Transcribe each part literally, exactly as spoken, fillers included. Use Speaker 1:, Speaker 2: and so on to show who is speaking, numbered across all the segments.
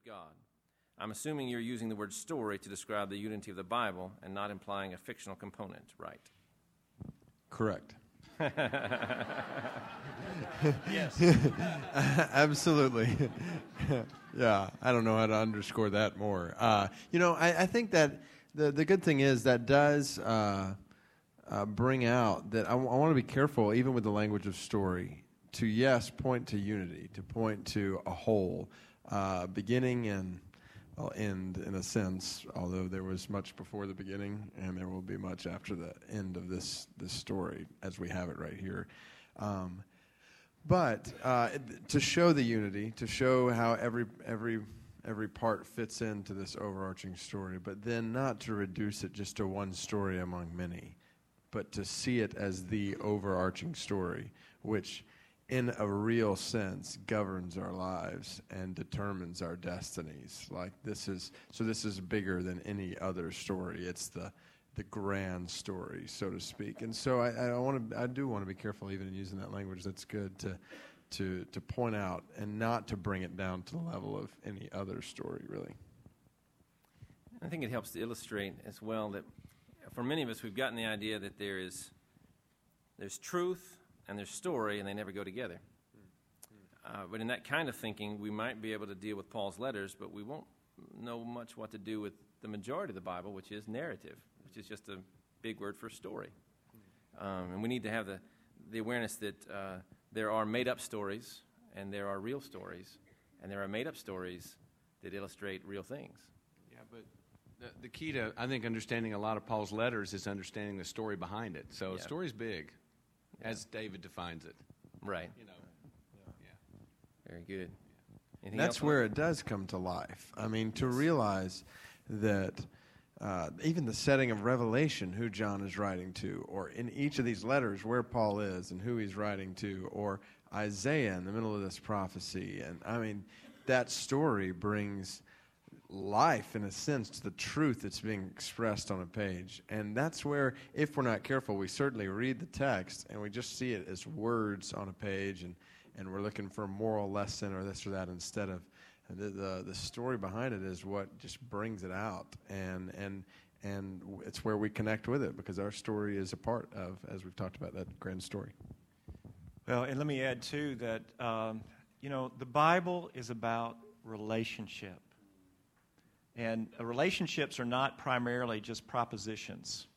Speaker 1: God. I'm assuming you're using the word story to describe the unity of the Bible and not implying a fictional component, right?
Speaker 2: Correct.
Speaker 1: Yes.
Speaker 2: Absolutely. Yeah, I don't know how to underscore that more. Uh, you know, I, I think that the, the good thing is that does uh, uh, bring out that I, w- I want to be careful, even with the language of story, to, yes, point to unity, to point to a whole, uh, beginning and well, end, in a sense, although there was much before the beginning, and there will be much after the end of this, this story, as we have it right here. Um, but uh, to show the unity, to show how every every every part fits into this overarching story, but then not to reduce it just to one story among many, but to see it as the overarching story, which in a real sense governs our lives and determines our destinies. Like this is so this is bigger than any other story. It's the the grand story, so to speak. And so I, I want to I do want to be careful even in using that language. That's good to to to point out and not to bring it down to the level of any other story, really.
Speaker 1: I think it helps to illustrate as well that for many of us we've gotten the idea that there is there's truth and there's story, and they never go together. Uh, but in that kind of thinking, we might be able to deal with Paul's letters, but we won't know much what to do with the majority of the Bible, which is narrative, which is just a big word for story. Um, and we need to have the, the awareness that uh, there are made-up stories, and there are real stories, and there are made-up stories that illustrate real things.
Speaker 3: Yeah, but the, the key to, I think, understanding a lot of Paul's letters is understanding the story behind it. So
Speaker 1: Yeah.
Speaker 3: the story's big.
Speaker 1: Yeah.
Speaker 3: As David defines it.
Speaker 1: Right.
Speaker 3: You know. Yeah.
Speaker 1: Very good. Anything
Speaker 2: That's
Speaker 1: else on
Speaker 2: where
Speaker 1: that?
Speaker 2: it does come to life. I mean, to realize that uh, even the setting of Revelation, who John is writing to, or in each of these letters where Paul is and who he's writing to, or Isaiah in the middle of this prophecy. And I mean, that story brings life, in a sense, to the truth that's being expressed on a page. And that's where, if we're not careful, we certainly read the text and we just see it as words on a page, and, and we're looking for a moral lesson or this or that instead of the, the the story behind it is what just brings it out. And and and it's where we connect with it, because our story is a part of, as we've talked about, that grand story.
Speaker 4: Well, and let me add, too, that, um, you know, the Bible is about relationship. And uh, relationships are not primarily just propositions.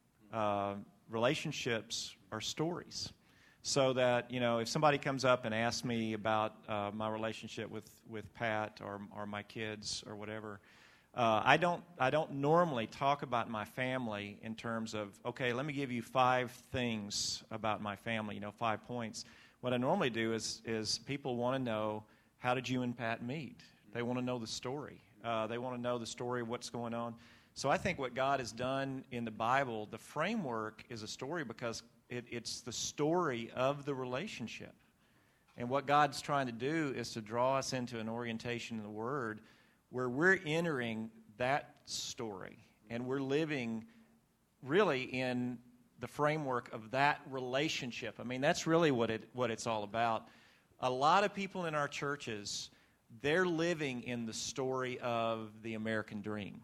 Speaker 4: Uh, relationships are stories. So that, you know, if somebody comes up and asks me about uh, my relationship with, with Pat or, or my kids or whatever, uh, I don't I don't normally talk about my family in terms of, okay, let me give you five things about my family, you know, five points. What I normally do is is people want to know, how did you and Pat meet? They want to know the story. Uh, they want to know the story of what's going on. So I think what God has done in the Bible, the framework is a story because it, it's the story of the relationship. And what God's trying to do is to draw us into an orientation in the Word where we're entering that story and we're living really in the framework of that relationship. I mean, that's really what it what it's all about. A lot of people in our churches, they're living in the story of the American dream.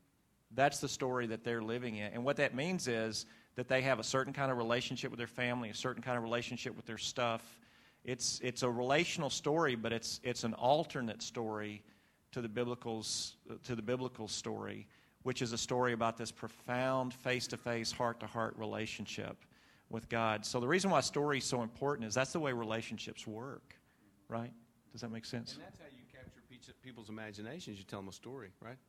Speaker 4: That's the story that they're living in. And what that means is that they have a certain kind of relationship with their family, a certain kind of relationship with their stuff. It's it's a relational story, but it's it's an alternate story to the biblical's to the biblical story, which is a story about this profound face-to-face, heart-to-heart relationship with God. So the reason why story is so important is that's the way relationships work, right? Does that make sense?
Speaker 3: And that's how you capture people's imaginations. You tell them a story, right?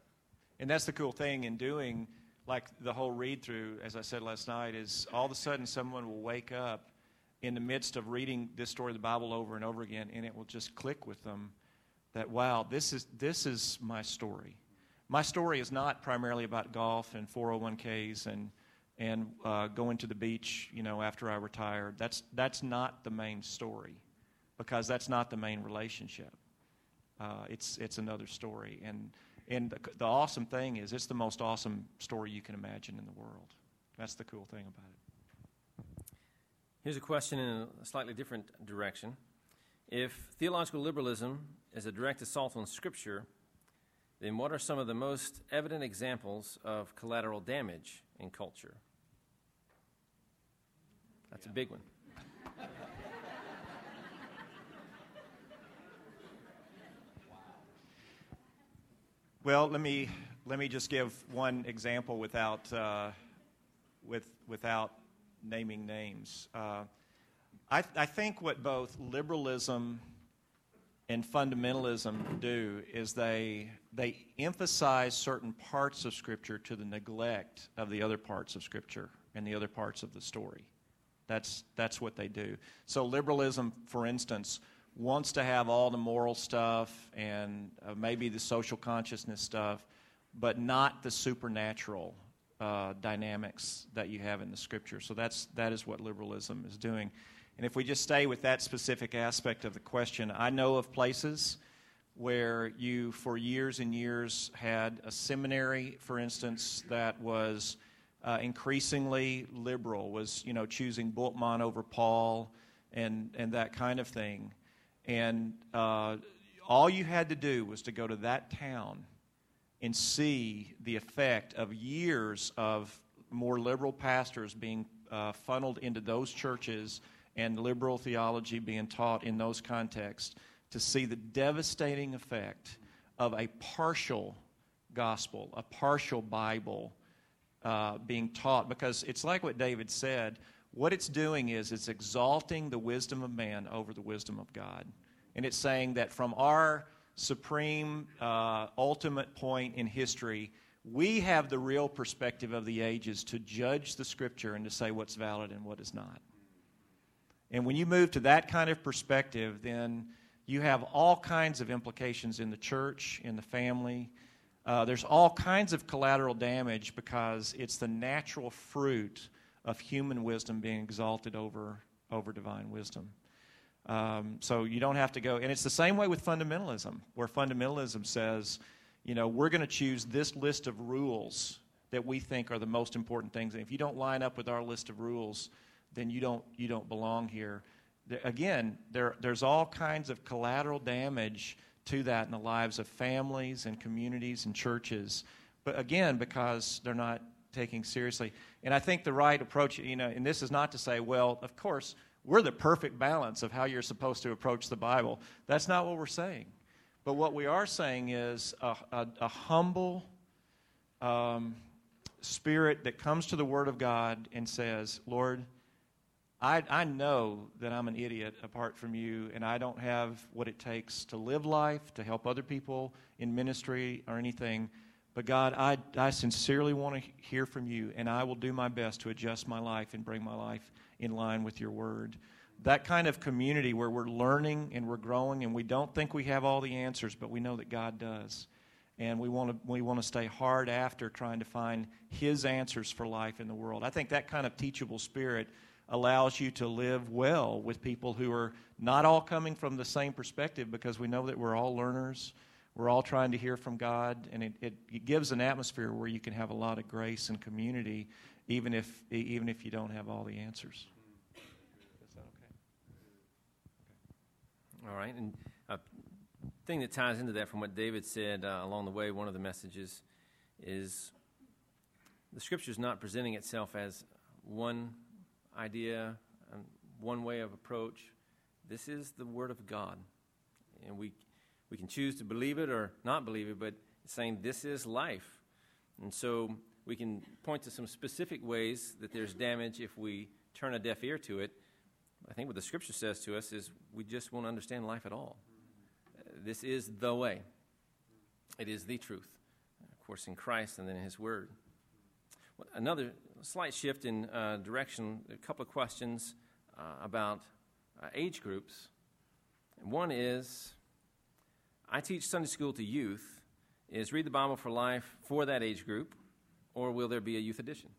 Speaker 4: And that's the cool thing in doing, like the whole read-through, as I said last night, is all of a sudden someone will wake up in the midst of reading this story of the Bible over and over again, and it will just click with them that, wow, this is this is my story. My story is not primarily about golf and four oh one k's and and uh, going to the beach, you know, after I retire. That's that's not the main story, because that's not the main relationship. Uh, it's it's another story, and and the, the awesome thing is it's the most awesome story you can imagine in the world. That's the cool thing about it.
Speaker 1: Here's a question in a slightly different direction. If theological liberalism is a direct assault on Scripture, then what are some of the most evident examples of collateral damage in culture? That's yeah. a big one.
Speaker 4: Well, let me let me just give one example without uh, with without naming names. Uh, I, I think what both liberalism and fundamentalism do is they they emphasize certain parts of Scripture to the neglect of the other parts of Scripture and the other parts of the story. That's that's what they do. So liberalism, for instance, wants to have all the moral stuff and uh, maybe the social consciousness stuff, but not the supernatural uh, dynamics that you have in the Scripture. So that's that is what liberalism is doing. And if we just stay with that specific aspect of the question, I know of places where you, for years and years, had a seminary, for instance, that was uh, increasingly liberal, was, you know, choosing Bultmann over Paul and, and that kind of thing. And uh, all you had to do was to go to that town and see the effect of years of more liberal pastors being uh, funneled into those churches and liberal theology being taught in those contexts, to see the devastating effect of a partial gospel, a partial Bible uh, being taught. Because it's like what David said, what it's doing is it's exalting the wisdom of man over the wisdom of God. And it's saying that from our supreme, uh, ultimate point in history, we have the real perspective of the ages to judge the Scripture and to say what's valid and what is not. And when you move to that kind of perspective, then you have all kinds of implications in the church, in the family. Uh, there's all kinds of collateral damage because it's the natural fruit of human wisdom being exalted over, over divine wisdom. Um, so you don't have to go, and it's the same way with fundamentalism, where fundamentalism says, you know, we're going to choose this list of rules that we think are the most important things. And if you don't line up with our list of rules, then you don't you don't belong here. There, again, there there's all kinds of collateral damage to that in the lives of families and communities and churches. But again, because they're not taking seriously. And I think the right approach, you know, and this is not to say, well, of course, we're the perfect balance of how you're supposed to approach the Bible. That's not what we're saying. But what we are saying is a, a, a humble um, spirit that comes to the Word of God and says, Lord, I, I know that I'm an idiot apart from you, and I don't have what it takes to live life, to help other people in ministry or anything. But God, I, I sincerely want to hear from you, and I will do my best to adjust my life and bring my life in line with your word. That kind of community where we're learning and we're growing, and we don't think we have all the answers, but we know that God does. And we want to we want to stay hard after trying to find His answers for life in the world. I think that kind of teachable spirit allows you to live well with people who are not all coming from the same perspective, because we know that we're all learners. We're all trying to hear from God, and it, it, it gives an atmosphere where you can have a lot of grace and community, even if even if you don't have all the answers. Is that okay?
Speaker 1: All right, and a thing that ties into that from what David said uh, along the way, one of the messages is the Scripture is not presenting itself as one idea and one way of approach. This is the Word of God, and we we can choose to believe it or not believe it, but it's saying this is life. And so we can point to some specific ways that there's damage if we turn a deaf ear to it. I think what the Scripture says to us is we just won't understand life at all. Uh, this is the way. It is the truth, of course, in Christ and then in His Word. Well, another slight shift in uh, direction, a couple of questions uh, about uh, age groups. One is, I teach Sunday school to youth. Is Read the Bible for Life for that age group, or will there be a youth edition?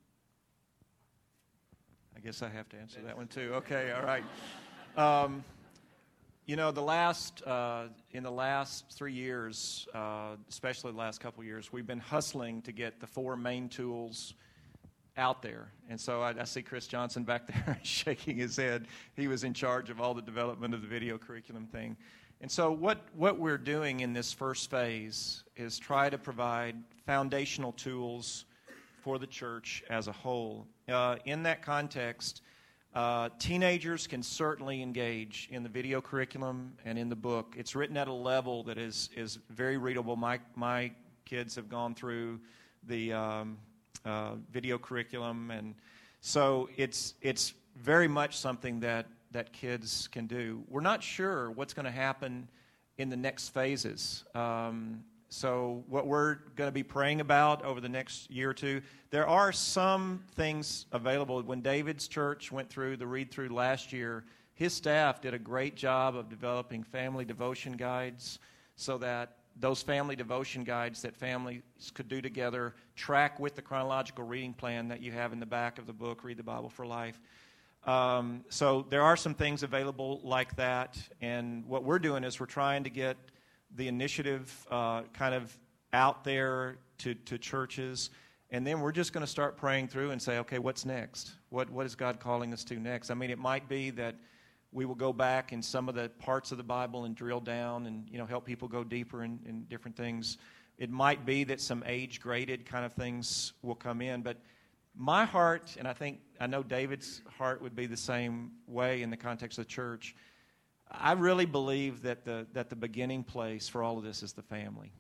Speaker 4: I guess I have to answer that one too. Okay, all right. Um, you know, the last uh, in the last three years, uh, especially the last couple of years, we've been hustling to get the four main tools out there. And so I, I see Chris Johnson back there shaking his head. He was in charge of all the development of the video curriculum thing. And so what, what we're doing in this first phase is try to provide foundational tools for the church as a whole. Uh, in that context, uh, teenagers can certainly engage in the video curriculum and in the book. It's written at a level that is, is very readable. My, my kids have gone through the um, uh, video curriculum, and so it's, it's very much something that that kids can do. We're not sure what's going to happen in the next phases. Um, so what we're going to be praying about over the next year or two, there are some things available. When David's church went through the read-through last year, his staff did a great job of developing family devotion guides so that those family devotion guides that families could do together track with the chronological reading plan that you have in the back of the book, Read the Bible for Life. Um, so there are some things available like that, and what we're doing is we're trying to get the initiative uh, kind of out there to, to churches, and then we're just going to start praying through and say, okay, what's next? What what is God calling us to next? I mean, it might be that we will go back in some of the parts of the Bible and drill down and, you know, help people go deeper in, in different things. It might be that some age-graded kind of things will come in, but my heart, and I think, I know David's heart would be the same way in the context of the church, I really believe that the that the beginning place for all of this is the family.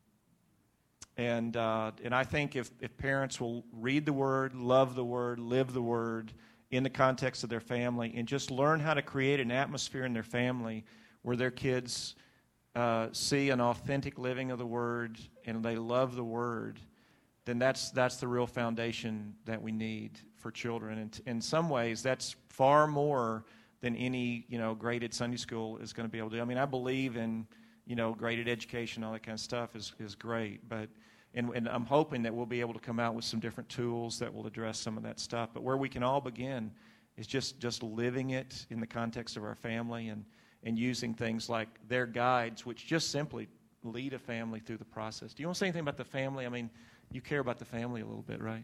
Speaker 4: And uh, and I think if, if parents will read the Word, love the Word, live the Word in the context of their family, and just learn how to create an atmosphere in their family where their kids uh, see an authentic living of the Word and they love the Word, then that's that's the real foundation that we need for children. And t- in some ways, that's far more than any, you know, graded Sunday school is going to be able to do. I mean, I believe in, you know, graded education, all that kind of stuff is, is great. But and, and I'm hoping that we'll be able to come out with some different tools that will address some of that stuff. But where we can all begin is just, just living it in the context of our family and, and using things like their guides, which just simply lead a family through the process. Do you want to say anything about the family? I mean, you care about the family a little bit, right?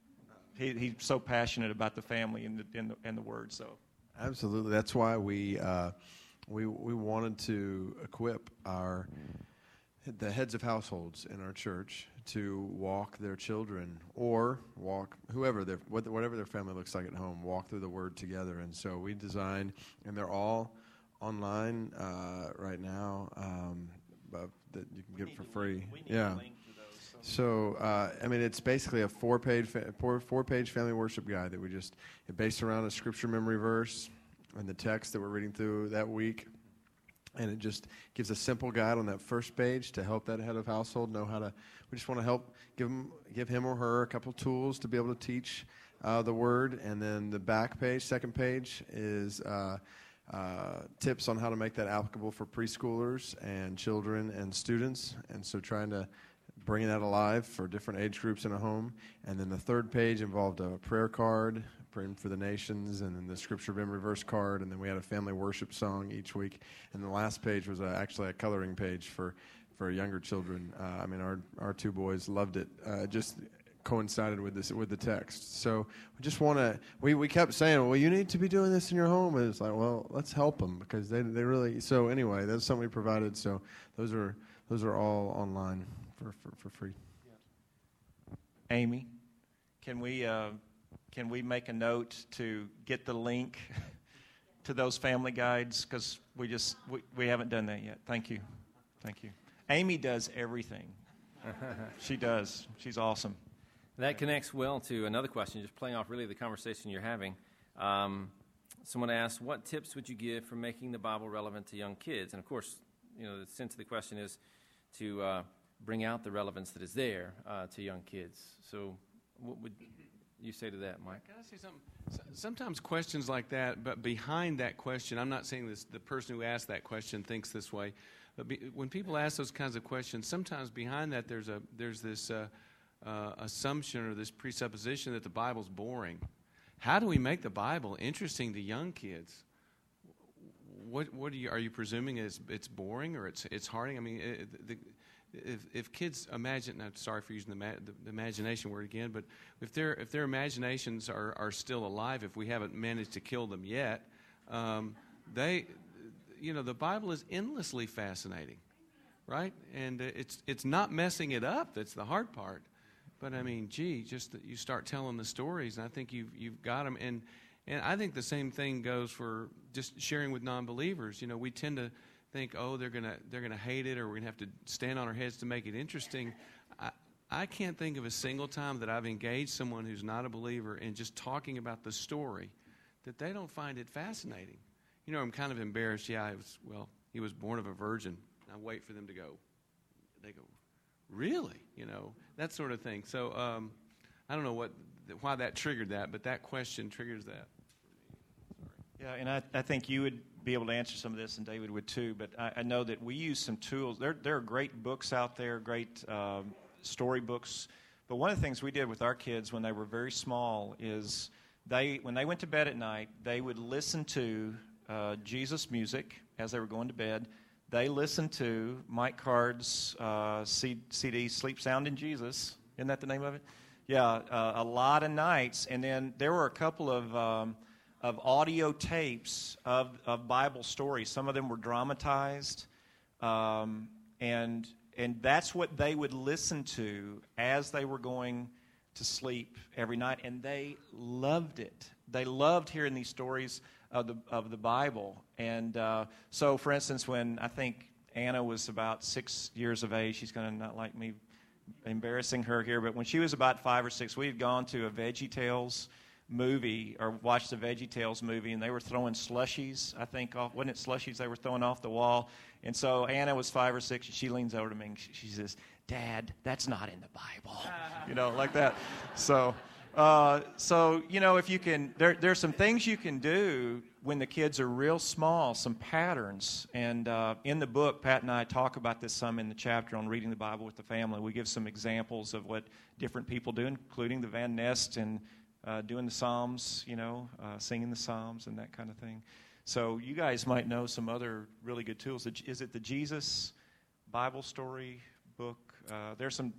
Speaker 4: He, he's so passionate about the family and the, and the, and the Word, so.
Speaker 2: Absolutely. That's why we uh, we we wanted to equip our the heads of households in our church to walk their children or walk whoever their whatever their family looks like at home, walk through the Word together. And so we designed, and they're all online uh, right now, um, but that you can
Speaker 4: We
Speaker 2: get
Speaker 4: need
Speaker 2: for
Speaker 4: to
Speaker 2: free.
Speaker 4: link- we need
Speaker 2: Yeah.
Speaker 4: to link to those, so-
Speaker 2: So, uh, I mean, it's basically a four-page fa- four, four-page family worship guide that we just it's based around a scripture memory verse and the text that we're reading through that week, and it just gives a simple guide on that first page to help that head of household know how to. We just want to help give him, give him or her a couple tools to be able to teach uh, the Word, and then the back page, second page, is uh, uh, tips on how to make that applicable for preschoolers and children and students, and so trying to bringing that alive for different age groups in a home. And then the third page involved a prayer card, praying for the nations, and then the scripture memory verse card, and then we had a family worship song each week. And the last page was a, actually a coloring page for, for younger children. Uh, I mean, our our two boys loved it. Uh, it just coincided with this with the text. So we just want to. We, we kept saying, well, you need to be doing this in your home, and it's like, well, let's help them because they they really. So anyway, that's something we provided. So those are those are all online. For, for, for free.
Speaker 4: Amy, can we uh, can we make a note to get the link to those family guides? Because we just we, we haven't done that yet. Thank you, thank you. Amy does everything. She does. She's awesome.
Speaker 1: That connects well to another question, just playing off really the conversation you're having. Um, someone asked, what tips would you give for making the Bible relevant to young kids? And of course, you know, the sense of the question is to uh, bring out the relevance that is there uh, to young kids. So what would you say to that, Mike?
Speaker 3: Can I say something? S- Sometimes questions like that, but behind that question, I'm not saying this, the person who asked that question thinks this way, but be, when people ask those kinds of questions, sometimes behind that there's a there's this uh, uh, assumption or this presupposition that the Bible's boring. How do we make the Bible interesting to young kids? What what are you are you presuming it's it's boring or it's it's harding? I mean, it, the, If, if kids imagine, I'm sorry for using the, ma- the, the imagination word again, but if their if their imaginations are, are still alive, if we haven't managed to kill them yet, um, they you know, the Bible is endlessly fascinating, right? And uh, it's it's not messing it up that's the hard part. But I mean, gee, just that you start telling the stories, and I think you've you've got them. And and I think the same thing goes for just sharing with non-believers. You know, we tend to think, oh, they're gonna they're gonna hate it, or we're gonna have to stand on our heads to make it interesting. I, I can't think of a single time that I've engaged someone who's not a believer and just talking about the story that they don't find it fascinating. You know, I'm kind of embarrassed. Yeah, I was, well, he was born of a virgin. I wait for them to go. They go, really? You know, that sort of thing. So um, I don't know what why that triggered that, but that question triggers that.
Speaker 4: Yeah, and I, I think you would be able to answer some of this, and David would too. But I, I know that we use some tools. There, there are great books out there, great um, story books. But one of the things we did with our kids when they were very small is they, when they went to bed at night, they would listen to uh, Jesus music as they were going to bed. They listened to Mike Card's uh, C- CD, Sleep Sound in Jesus. Isn't that the name of it? Yeah, uh, a lot of nights. And then there were a couple of... Um, of audio tapes of, of Bible stories. Some of them were dramatized, um, and and that's what they would listen to as they were going to sleep every night, and they loved it. They loved hearing these stories of the of the Bible. And uh, so, for instance, when I think Anna was about six years of age, she's going to not like me embarrassing her here, but when she was about five or six, we had gone to a VeggieTales movie, or watched the VeggieTales movie, and they were throwing slushies, I think, off, wasn't it slushies they were throwing off the wall? And so Anna was five or six, and she leans over to me, and she, she says, Dad, that's not in the Bible. You know, like that. So, uh, so you know, if you can, there, there's some things you can do when the kids are real small, some patterns. And uh, in the book, Pat and I talk about this some in the chapter on reading the Bible with the family. We give some examples of what different people do, including the Van Nest and Uh, doing the Psalms, you know, uh, singing the Psalms and that kind of thing. So you guys might know some other really good tools. Is it the Jesus Bible Story book? Uh, there's some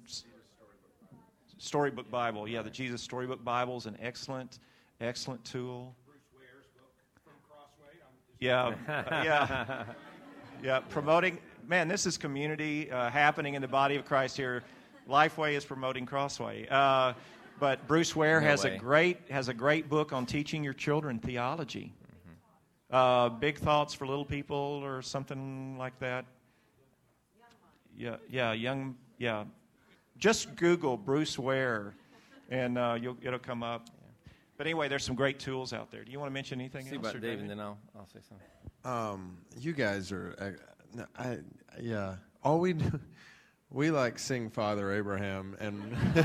Speaker 4: Storybook Bible. Yeah, the Jesus Storybook Bible is an excellent, excellent tool.
Speaker 5: Bruce Ware's book, From Crossway.
Speaker 4: Yeah, uh, yeah, yeah. Promoting, man, this is community uh, happening in the body of Christ here. Lifeway is promoting Crossway. Uh, But Bruce Ware
Speaker 1: no
Speaker 4: has
Speaker 1: way.
Speaker 4: a great has a great book on teaching your children theology. Mm-hmm. Uh, Big Thoughts for Little People, or something like that. Yeah, yeah, young, yeah. Just Google Bruce Ware, and uh, you'll, it'll come up. Yeah. But anyway, there's some great tools out there. Do you want to mention anything
Speaker 1: See
Speaker 4: else?
Speaker 1: about
Speaker 4: or
Speaker 1: Dave,
Speaker 4: David?
Speaker 1: and then I'll I'll say something.
Speaker 2: Um, you guys are, uh, I yeah. All we do, we like sing Father Abraham and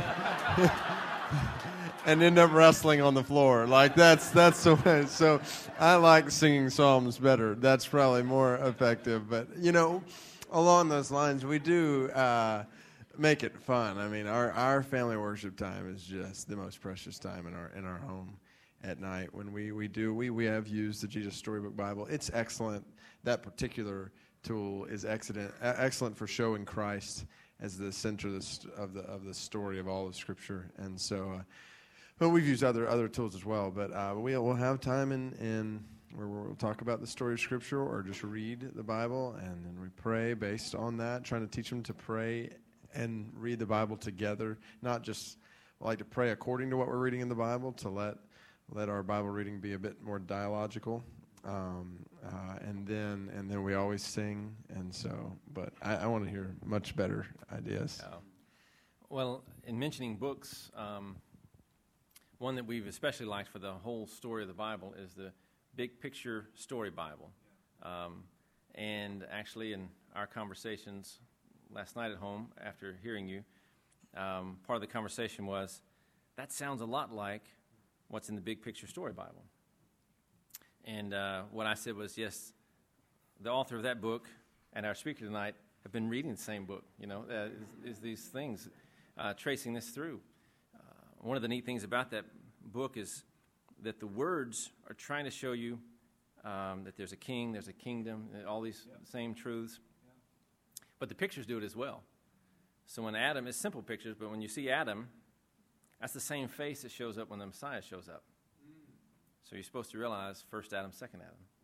Speaker 2: and end up wrestling on the floor. Like that's that's the way. So I like singing psalms better. That's probably more effective. But you know, along those lines, we do uh, make it fun. I mean, our our family worship time is just the most precious time in our in our home at night when we, we do we, we have used the Jesus Storybook Bible. It's excellent. That particular tool is excellent excellent for showing Christ as the center of the st- of the of the story of all of Scripture. And so, uh, but we've used other other tools as well. But uh, we will have time in in where we'll talk about the story of Scripture, or just read the Bible, and then we pray based on that, trying to teach them to pray and read the Bible together, not just like to pray according to what we're reading in the Bible, to let let our Bible reading be a bit more dialogical, um, uh, and then and then we always sing, and so. But I, I want to hear much better ideas.
Speaker 1: Oh. Well, in mentioning books, um, one that we've especially liked for the whole story of the Bible is the Big Picture Story Bible. Um, and actually, in our conversations last night at home, after hearing you, um, part of the conversation was, that sounds a lot like what's in the Big Picture Story Bible. And uh, what I said was, yes, the author of that book and our speaker tonight have been reading the same book, you know, uh, is, is these things, uh, tracing this through. Uh, one of the neat things about that book is that the words are trying to show you um, that there's a king, there's a kingdom, all these yeah. same truths. Yeah. But the pictures do it as well. So when Adam, it's simple pictures, but when you see Adam, that's the same face that shows up when the Messiah shows up. Mm. So you're supposed to realize first Adam, second Adam. Mm.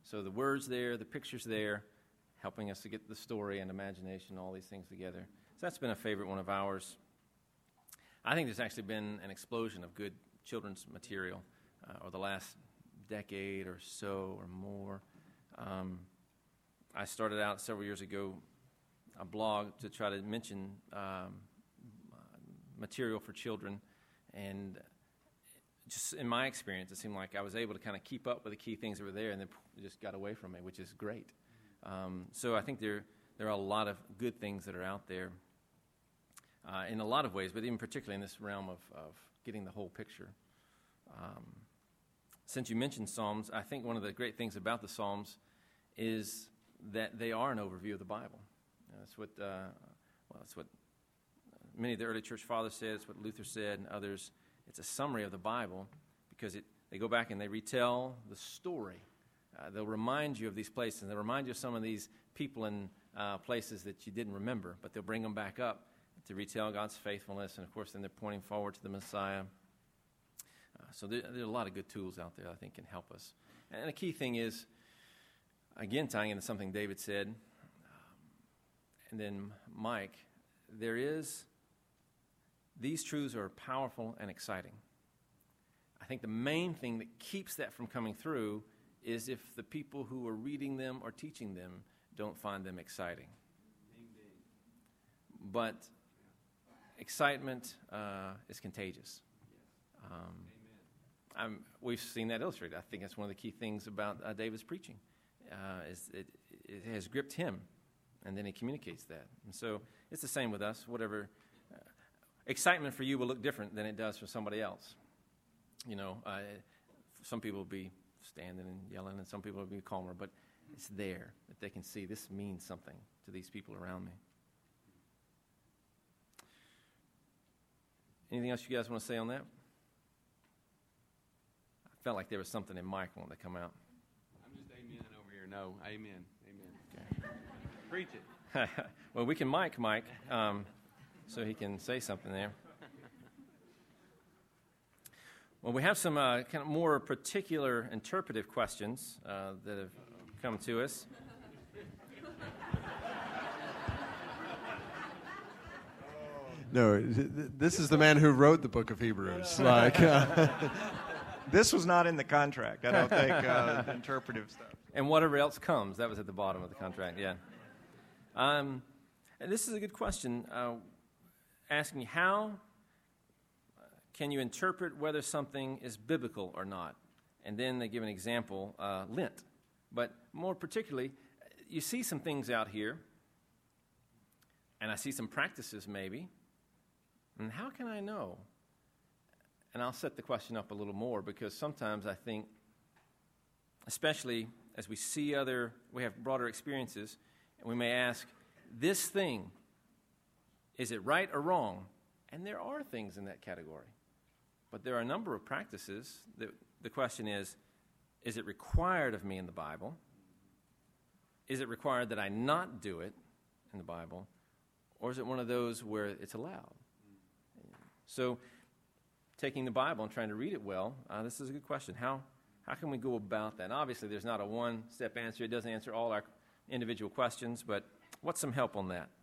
Speaker 1: So the words there, the pictures there, helping us to get the story and imagination, all these things together. So that's been a favorite one of ours. I think there's actually been an explosion of good children's material uh, over the last decade or so or more. Um, I started out several years ago a blog to try to mention um, material for children, and just in my experience, it seemed like I was able to kind of keep up with the key things that were there, and then it just got away from me, which is great. Um, so I think there there are a lot of good things that are out there uh, in a lot of ways, but even particularly in this realm of, of getting the whole picture. Um, since you mentioned Psalms, I think one of the great things about the Psalms is that they are an overview of the Bible. Uh, that's what uh, well, that's what many of the early church fathers said. It's what Luther said, and others. It's a summary of the Bible because it, they go back and they retell the story. Uh, they'll remind you of these places. They'll remind you of some of these people and uh, places that you didn't remember, but they'll bring them back up to retell God's faithfulness. And, of course, then they're pointing forward to the Messiah. Uh, so there, there are a lot of good tools out there I think can help us. And the key thing is, again, tying into something David said, um, and then Mike, there is, these truths are powerful and exciting. I think the main thing that keeps that from coming through is if the people who are reading them or teaching them don't find them exciting. But excitement uh, is contagious. Um, I'm, we've seen that illustrated. I think that's one of the key things about uh, David's preaching. Uh, is it, it has gripped him, and then he communicates that. And so it's the same with us. Whatever uh, excitement for you will look different than it does for somebody else. You know, uh, some people will be standing and yelling, and some people will be calmer, but it's there that they can see this means something to these people around me. Anything else you guys want to say on that? I felt like there was something in Mike wanting to come out.
Speaker 3: I'm just amen over here. No, amen. Amen. Okay. Preach it.
Speaker 1: Well, we can mic Mike um, so he can say something there. Well, we have some uh, kind of more particular interpretive questions uh, that have come to us.
Speaker 2: No, th- th- this is the man who wrote the book of Hebrews. Like, uh,
Speaker 4: This was not in the contract, I don't think, uh, interpretive stuff.
Speaker 1: And whatever else comes, that was at the bottom of the contract, yeah. Um, and this is a good question, uh, asking how can you interpret whether something is biblical or not? And then they give an example, uh, Lent. But more particularly, you see some things out here, and I see some practices maybe, and how can I know? And I'll set the question up a little more, because sometimes I think, especially as we see other, we have broader experiences, and we may ask, this thing, is it right or wrong? And there are things in that category. But there are a number of practices that the question is, is it required of me in the Bible? Is it required that I not do it in the Bible? Or is it one of those where it's allowed? So, taking the Bible and trying to read it well, uh, this is a good question. How how can we go about that? And obviously, there's not a one-step answer. It doesn't answer all our individual questions, but what's some help on that?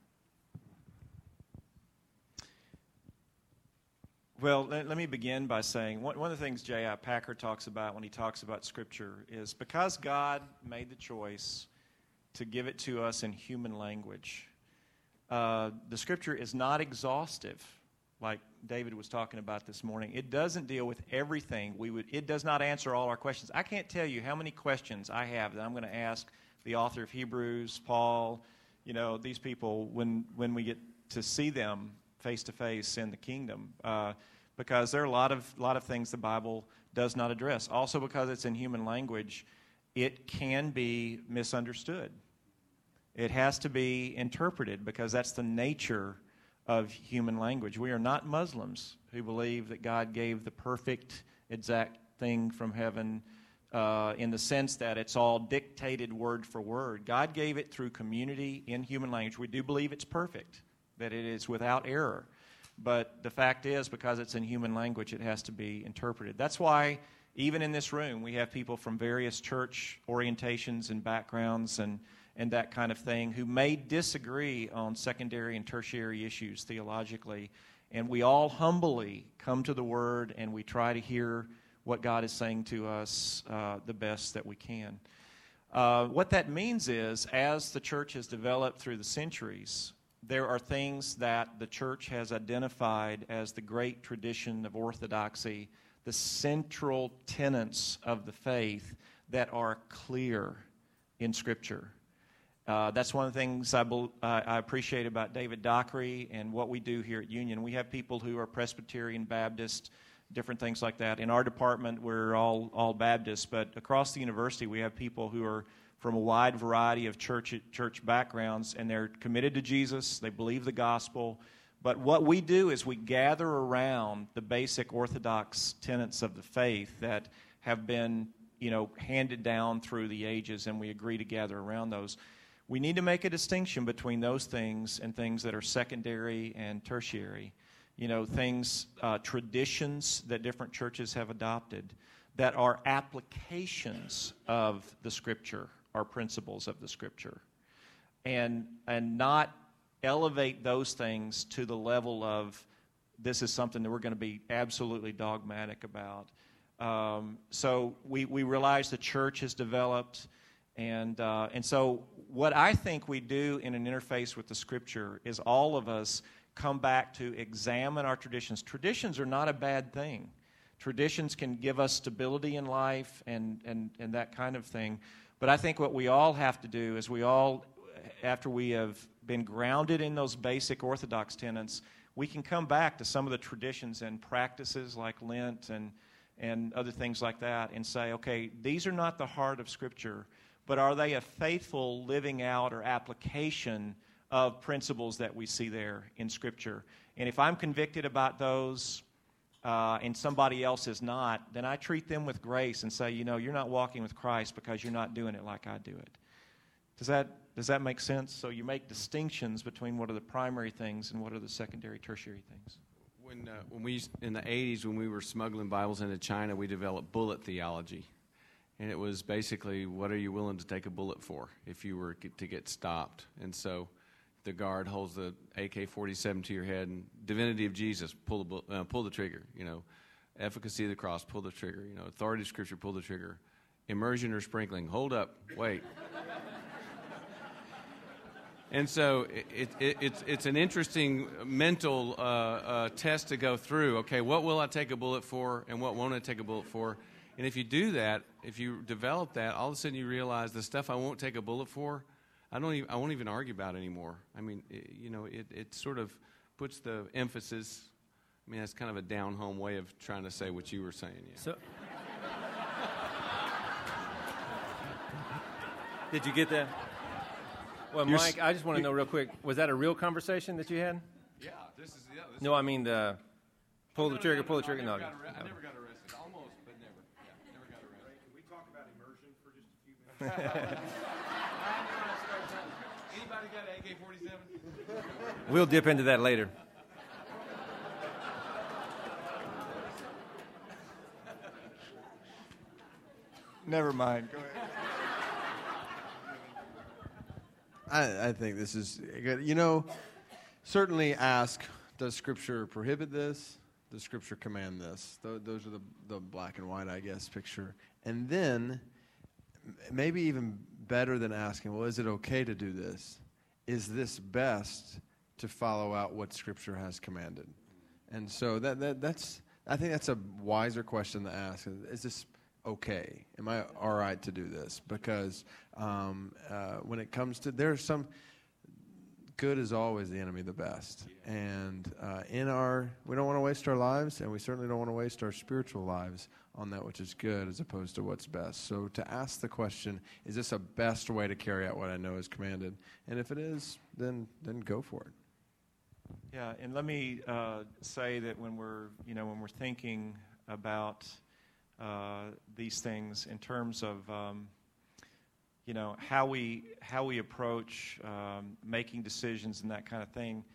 Speaker 4: Well, let, let me begin by saying one, one of the things J I Packer talks about when he talks about Scripture is because God made the choice to give it to us in human language, uh, the Scripture is not exhaustive, like David was talking about this morning. It doesn't deal with everything. We would. It does not answer all our questions. I can't tell you how many questions I have that I'm going to ask the author of Hebrews, Paul, you know, these people when when we get to see them face to face in the kingdom, uh, because there are a lot of lot of things the Bible does not address. Also, because it's in human language, it can be misunderstood. It has to be interpreted because that's the nature of human language. We are not Muslims who believe that God gave the perfect, exact thing from heaven uh, in the sense that it's all dictated word for word. God gave it through community in human language. We do believe it's perfect, that it is without error. But the fact is, because it's in human language, it has to be interpreted. That's why even in this room, we have people from various church orientations and backgrounds and, and that kind of thing who may disagree on secondary and tertiary issues theologically. And we all humbly come to the Word and we try to hear what God is saying to us uh, the best that we can. Uh, what that means is, as the church has developed through the centuries, there are things that the church has identified as the great tradition of orthodoxy, the central tenets of the faith that are clear in Scripture. Uh, that's one of the things I, be, uh, I appreciate about David Dockery and what we do here at Union. We have people who are Presbyterian, Baptist, different things like that. In our department, we're all, all Baptists, but across the university, we have people who are from a wide variety of church, church backgrounds, and they're committed to Jesus. They believe the gospel. But what we do is we gather around the basic orthodox tenets of the faith that have been, you know, handed down through the ages, and we agree to gather around those. We need to make a distinction between those things and things that are secondary and tertiary. You know, things, uh, traditions that different churches have adopted that are applications of the Scripture, are principles of the Scripture. And, and not elevate those things to the level of this is something that we're going to be absolutely dogmatic about. Um, so we, we realize the church has developed. And uh, and so what I think we do in an interface with the Scripture is all of us come back to examine our traditions. Traditions are not a bad thing. Traditions can give us stability in life and, and, and that kind of thing. But I think what we all have to do is we all, after we have been grounded in those basic Orthodox tenets, we can come back to some of the traditions and practices like Lent and, and other things like that and say, okay, these are not the heart of Scripture, but are they a faithful living out or application of principles that we see there in Scripture? And if I'm convicted about those uh, and somebody else is not, then I treat them with grace and say, you know, you're not walking with Christ because you're not doing it like I do it. Does that, does that make sense? So you make distinctions between what are the primary things and what are the secondary, tertiary things.
Speaker 3: When, uh, when we used, in the eighties, when we were smuggling Bibles into China, we developed bullet theology. And it was basically, what are you willing to take a bullet for if you were to get stopped? And so the guard holds the A K forty-seven to your head, and divinity of Jesus, pull the, uh, pull the trigger. You know, efficacy of the cross, pull the trigger. You know, authority of Scripture, pull the trigger. Immersion or sprinkling, hold up, wait. And so it, it, it's, it's an interesting mental uh, uh, test to go through. Okay, what will I take a bullet for, and what won't I take a bullet for? And if you do that, if you develop that, all of a sudden you realize the stuff I won't take a bullet for, I don't even, I won't even argue about anymore. I mean, it, you know, it, it sort of puts the emphasis. I mean, that's kind of a down-home way of trying to say what you were saying. Yeah.
Speaker 1: So, did you get that? Well,
Speaker 3: You're
Speaker 1: Mike, I just want to know real quick, was that a real conversation that you had?
Speaker 3: Yeah, this is yeah, this
Speaker 1: No, I mean the pull the trigger, pull the trigger. No.
Speaker 3: I never got arrested. Almost, but never. Yeah, never got arrested.
Speaker 5: Can we talk about immersion for just a few minutes?
Speaker 3: Anybody got an A K forty-seven?
Speaker 1: We'll dip into that later.
Speaker 4: Never mind. Go ahead.
Speaker 2: I, I think this is good. You know, certainly ask, does Scripture prohibit this? Does Scripture command this? Th- those are the, the black and white, I guess, picture. And then, m- maybe even better than asking, well, is it okay to do this? Is this best to follow out what Scripture has commanded? And so that, that that's, I think that's a wiser question to ask. Is this okay? Am I all right to do this? Because um, uh, when it comes to, there's some, good is always the enemy of the best. And uh, in our, we don't want to waste our lives, and we certainly don't want to waste our spiritual lives on that which is good as opposed to what's best. So to ask the question, is this a best way to carry out what I know is commanded? And if it is, then then go for it.
Speaker 4: Yeah, and let me uh, say that when we're, you know, when we're thinking about uh, these things in terms of, um, you know, how we how we approach um, making decisions and that kind of thing,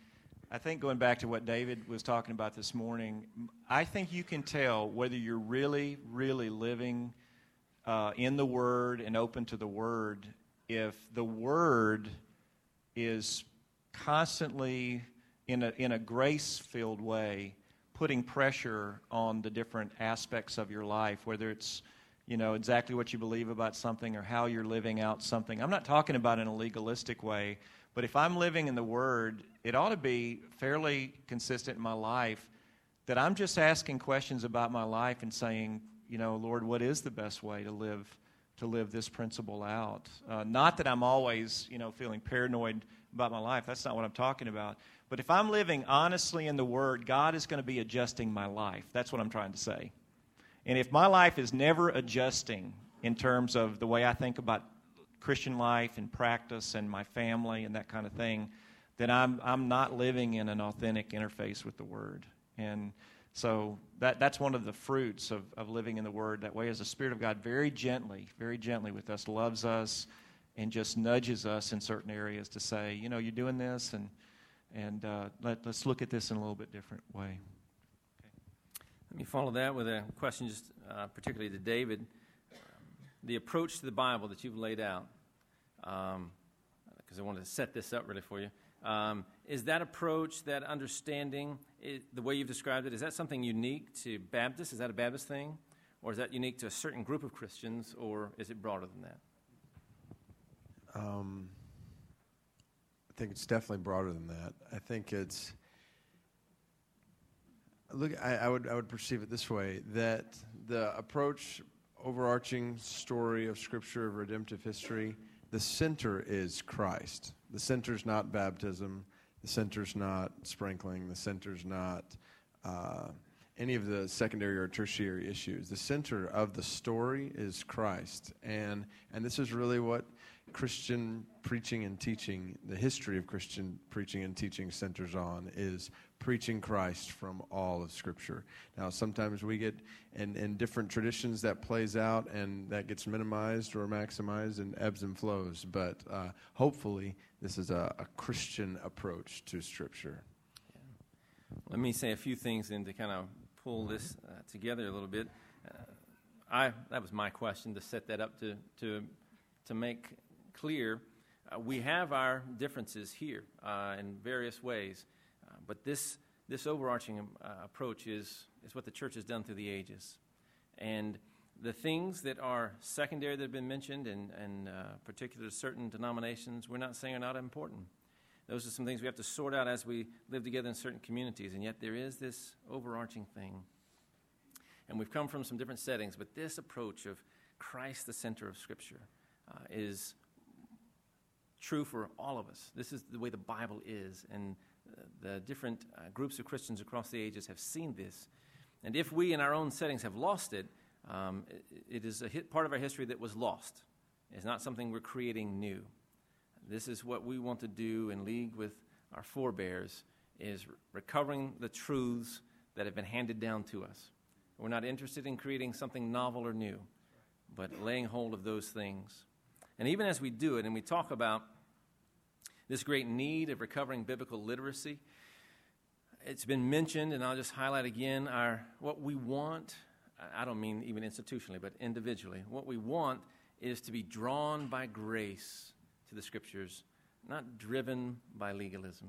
Speaker 4: I think going back to what David was talking about this morning, I think you can tell whether you're really, really living uh, in the Word and open to the Word if the Word is constantly, in a, in a grace-filled way, putting pressure on the different aspects of your life, whether it's, you know, exactly what you believe about something or how you're living out something. I'm not talking about in a legalistic way, but if I'm living in the Word, it ought to be fairly consistent in my life that I'm just asking questions about my life and saying, you know, Lord, what is the best way to live to live this principle out? Uh, not that I'm always, you know, feeling paranoid about my life. That's not what I'm talking about. But if I'm living honestly in the Word, God is going to be adjusting my life. That's what I'm trying to say. And if my life is never adjusting in terms of the way I think about Christian life and practice and my family and that kind of thing, then I'm I'm not living in an authentic interface with the Word. And so that that's one of the fruits of, of living in the Word that way, as the Spirit of God very gently, very gently with us, loves us and just nudges us in certain areas to say, you know, you're doing this, and and uh, let, let's look at this in a little bit different way.
Speaker 1: Let me follow that with a question just uh, particularly to David. The approach to the Bible that you've laid out, because um, I wanted to set this up really for you, um, is that approach, that understanding, it, the way you've described it, is that something unique to Baptists? Is that a Baptist thing? Or is that unique to a certain group of Christians, or is it broader than that?
Speaker 2: Um, I think it's definitely broader than that. I think it's... Look, I, I would I would perceive it this way, that the approach, overarching story of Scripture, of redemptive history, the center is Christ. The center's not baptism. The center's not sprinkling. The center's not uh, any of the secondary or tertiary issues. The center of the story is Christ. And and this is really what Christian preaching and teaching, the history of Christian preaching and teaching centers on, is preaching Christ from all of Scripture. Now, sometimes we get, in, in different traditions, that plays out and that gets minimized or maximized and ebbs and flows. But uh, hopefully, this is a, a Christian approach to Scripture.
Speaker 1: Yeah. Let me say a few things then to kind of pull this uh, together a little bit. Uh, I that was my question, to set that up to to to make clear. Uh, we have our differences here uh, in various ways. Uh, but this this overarching uh, approach is, is what the church has done through the ages. And the things that are secondary that have been mentioned, and, and uh, particular to certain denominations, we're not saying are not important. Those are some things we have to sort out as we live together in certain communities. And yet there is this overarching thing. And we've come from some different settings, but this approach of Christ, the center of Scripture, uh, is true for all of us. This is the way the Bible is, and the different uh, groups of Christians across the ages have seen this. And if we in our own settings have lost it, um, it, it is a hit, part of our history that was lost. It's not something we're creating new. This is what we want to do in league with our forebears, is re- recovering the truths that have been handed down to us. We're not interested in creating something novel or new, but laying hold of those things. And even as we do it, and we talk about this great need of recovering biblical literacy, it's been mentioned, and I'll just highlight again, our what we want, I don't mean even institutionally, but individually, what we want is to be drawn by grace to the Scriptures, not driven by legalism.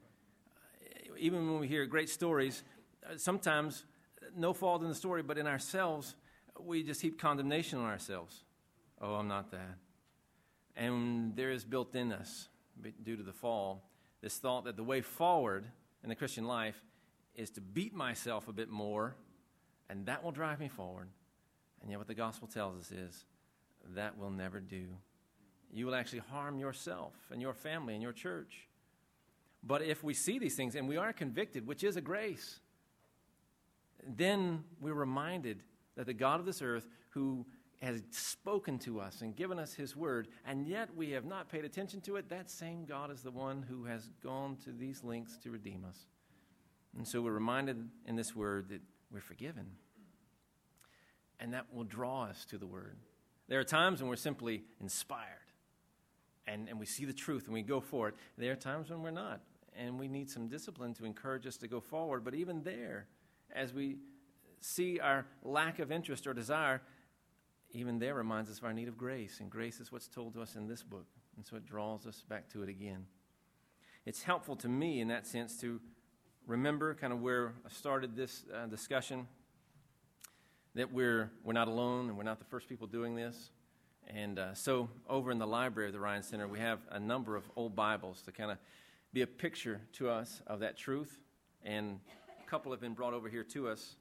Speaker 1: Even when we hear great stories, sometimes, no fault in the story, but in ourselves, we just heap condemnation on ourselves. Oh, I'm not that. And there is built in us, due to the fall, this thought that the way forward in the Christian life is to beat myself a bit more, and that will drive me forward. And yet what the gospel tells us is that will never do. You will actually harm yourself and your family and your church. But if we see these things and we are convicted, which is a grace, then we're reminded that the God of this earth, who has spoken to us and given us his word, and yet we have not paid attention to it, that same God is the one who has gone to these lengths to redeem us. And so we're reminded in this word that we're forgiven. And that will draw us to the word. There are times when we're simply inspired and, and we see the truth and we go for it. There are times when we're not. and we need some discipline to encourage us to go forward. But even there, as we see our lack of interest or desire, even there reminds us of our need of grace, and grace is what's told to us in this book, and so it draws us back to it again. It's helpful to me in that sense to remember kind of where I started this uh, discussion, that we're we're not alone and we're not the first people doing this. And uh, so over in the library of the Ryan Center, we have a number of old Bibles to kind of be a picture to us of that truth. And a couple have been brought over here to us.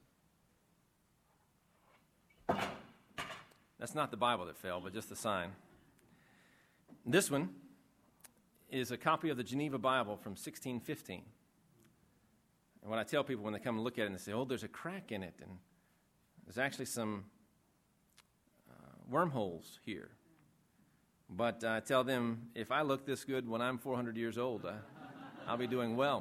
Speaker 1: That's not the Bible that fell, but just the sign. This one is a copy of the Geneva Bible from sixteen fifteen. And what I tell people when they come and look at it and they say, oh, there's a crack in it, and there's actually some wormholes here. But I tell them, if I look this good when I'm four hundred years old, uh, I'll be doing well.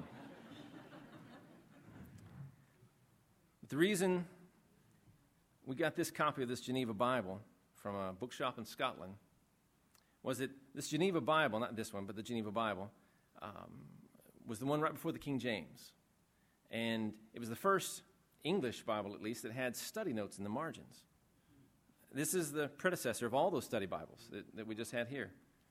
Speaker 1: But the reason we got this copy of this Geneva Bible from a bookshop in Scotland was that this Geneva Bible, not this one, but the Geneva Bible, um, was the one right before the King James. And it was the first English Bible, at least, that had study notes in the margins. This is the predecessor of all those study Bibles that, that we just had here.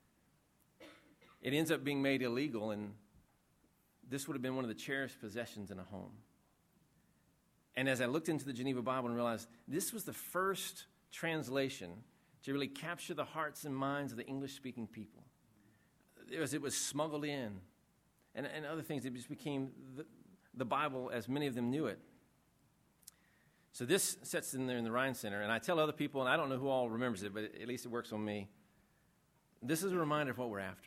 Speaker 1: It ends up being made illegal, and this would have been one of the cherished possessions in a home. And as I looked into the Geneva Bible and realized this was the first translation to really capture the hearts and minds of the English-speaking people. It was, it was smuggled in, and, and other things. It just became the, the Bible as many of them knew it. So this sits in there in the Ryan Center, and I tell other people, and I don't know who all remembers it, but at least it works on me. This is a reminder of what we're after.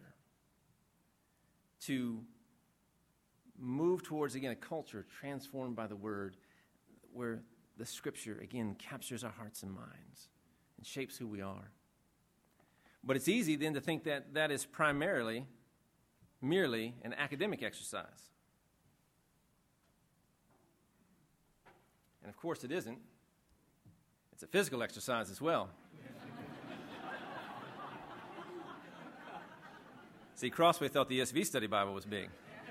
Speaker 1: To move towards, again, a culture transformed by the Word, where the Scripture, again, captures our hearts and minds and shapes who we are. But it's easy then to think that that is primarily, merely an academic exercise. And of course it isn't. It's a physical exercise as well. See, Crossway thought the E S V Study Bible was big.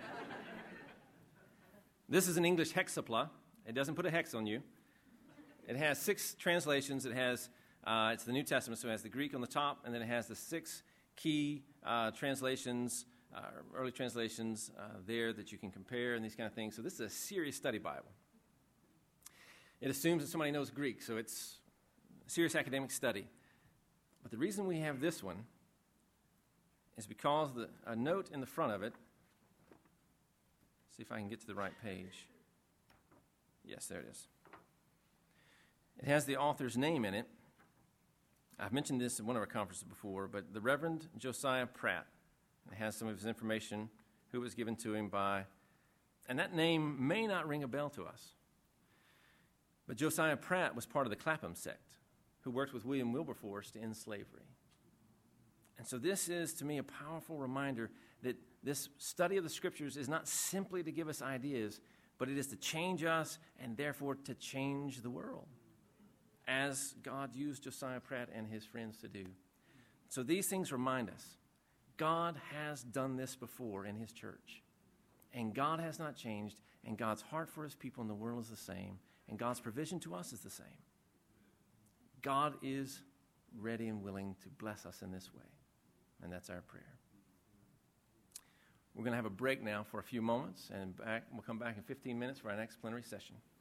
Speaker 1: This is an English hexapla. It doesn't put a hex on you. It has six translations. It has, uh, it's the New Testament, so it has the Greek on the top, and then it has the six key uh, translations, uh, early translations uh, there that you can compare and these kind of things. So this is a serious study Bible. It assumes that somebody knows Greek, so it's a serious academic study. But the reason we have this one is because the, a note in the front of it, see if I can get to the right page. Yes, there it is. It has the author's name in it. I've mentioned this in one of our conferences before, but the Reverend Josiah Pratt. It has some of his information, who it was given to him by, and that name may not ring a bell to us. But Josiah Pratt was part of the Clapham sect, who worked with William Wilberforce to end slavery. And so this is, to me, a powerful reminder that this study of the Scriptures is not simply to give us ideas, but it is to change us and therefore to change the world, as God used Josiah Pratt and his friends to do. So these things remind us, God has done this before in his church, and God has not changed, and God's heart for his people in the world is the same. And God's provision to us is the same. God is ready and willing to bless us in this way. And that's our prayer. We're going to have a break now for a few moments, and back, we'll come back in fifteen minutes for our next plenary session.